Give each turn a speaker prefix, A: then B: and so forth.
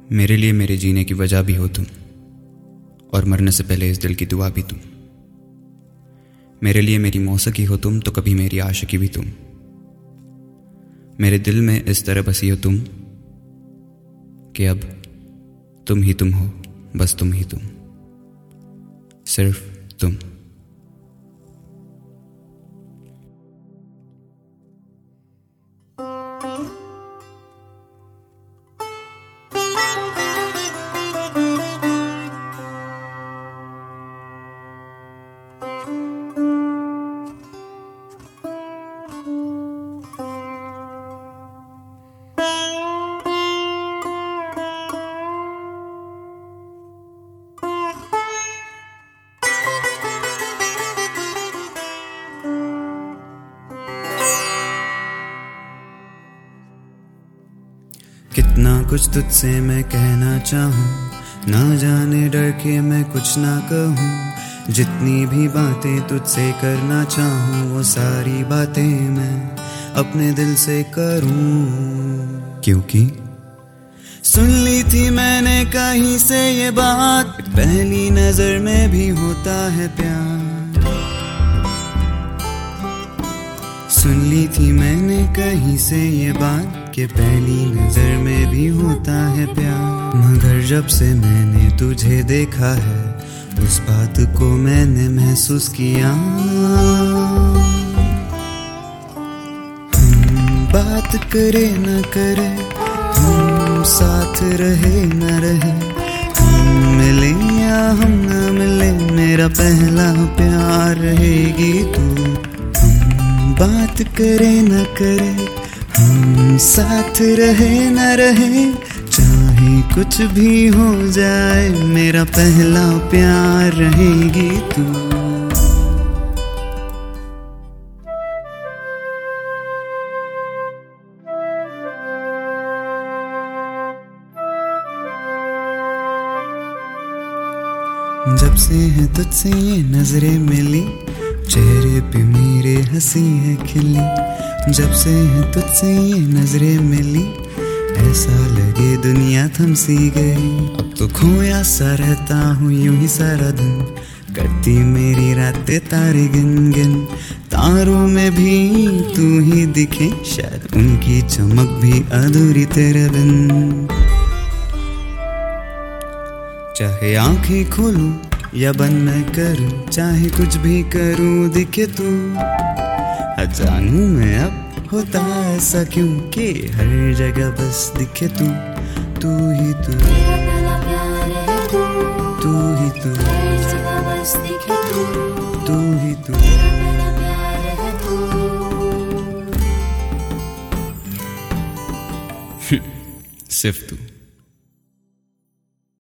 A: मेरे लिए मेरे जीने की वजह भी हो तुम, और मरने से पहले इस दिल की दुआ भी तुम। मेरे लिए मेरी मौसीकी हो तुम, तो कभी मेरी आशिकी भी तुम। मेरे दिल में इस तरह बसी हो तुम कि अब तुम ही तुम हो, बस तुम ही तुम, सिर्फ तुम। कितना कुछ तुझसे मैं कहना चाहूँ, ना जाने डर के मैं कुछ ना कहूँ। जितनी भी बातें तुझसे करना चाहूँ, वो सारी बातें मैं अपने दिल से करूँ। क्योंकि सुन ली थी मैंने कहीं से ये बात, पहली नजर में भी होता है प्यार। सुन ली थी मैंने कहीं से ये बात कि पहली नजर में भी होता है प्यार। मगर जब से मैंने तुझे देखा है, उस बात को मैंने महसूस किया। हम बात करे न करे, हम साथ रहे न रहे, हम मिले या हम न मिले, मेरा पहला प्यार रहेगी तू। बात करे न करे, हम साथ रहे न रहे, चाहे कुछ भी हो जाए, मेरा पहला प्यार रहेगी तू। जब से है तुझसे ये नजरें मिली, चेहरे पे मेरे हंसी है खिली। जब से है तुझसे ये नजरें मिली, ऐसा लगे दुनिया थम सी गई। अब तो खोया सा रहता हूँ यूं ही सारा दिन, करती मेरी रातें तारे गिन गिन। तारों में भी तू ही दिखे, शायद उनकी चमक भी अधूरी तेरे बिन। चाहे आंखें खोलूं या बंद मैं करूं, चाहे कुछ भी करूं दिखे तू। जानूं मैं अब होता ऐसा क्यों, कि हर जगह बस दिखे तू। तू ही तू, तू ही तू, तू ही तू। सिर्फ तू।